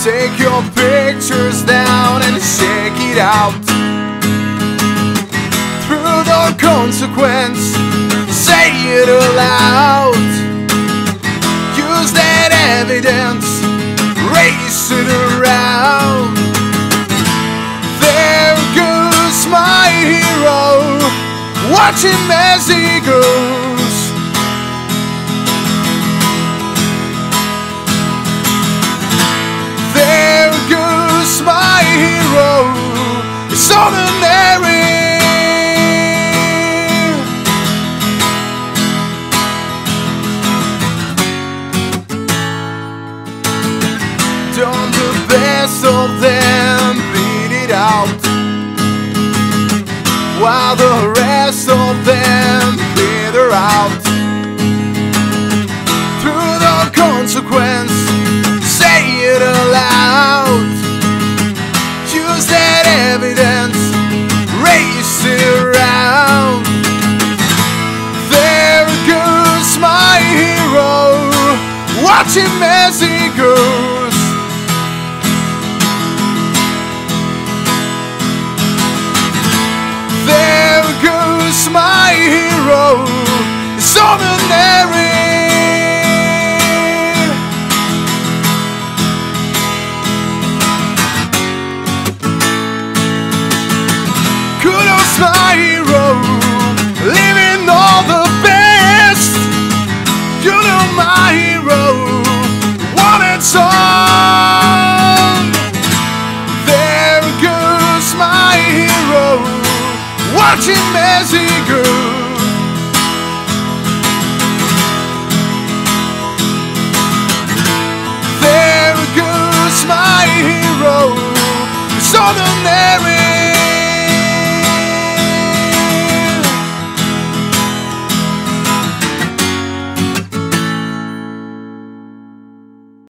Take your pictures down and shake it out. Through the consequence, say it aloud. Use that evidence, race it around. There goes my hero, watch him as he goes. There goes my hero, it's ordinary. Don't the best of them beat it out, while the rest of them peter out. Through the consequence, say it aloud. Use that evidence, race it around. There goes my hero, watch him as he goes. There goes my hero, it's ordinary. Kudos my hero, living all the best. You know my hero, wanted song. There goes my hero, watch him as he goes. There goes my hero, it's ordinary.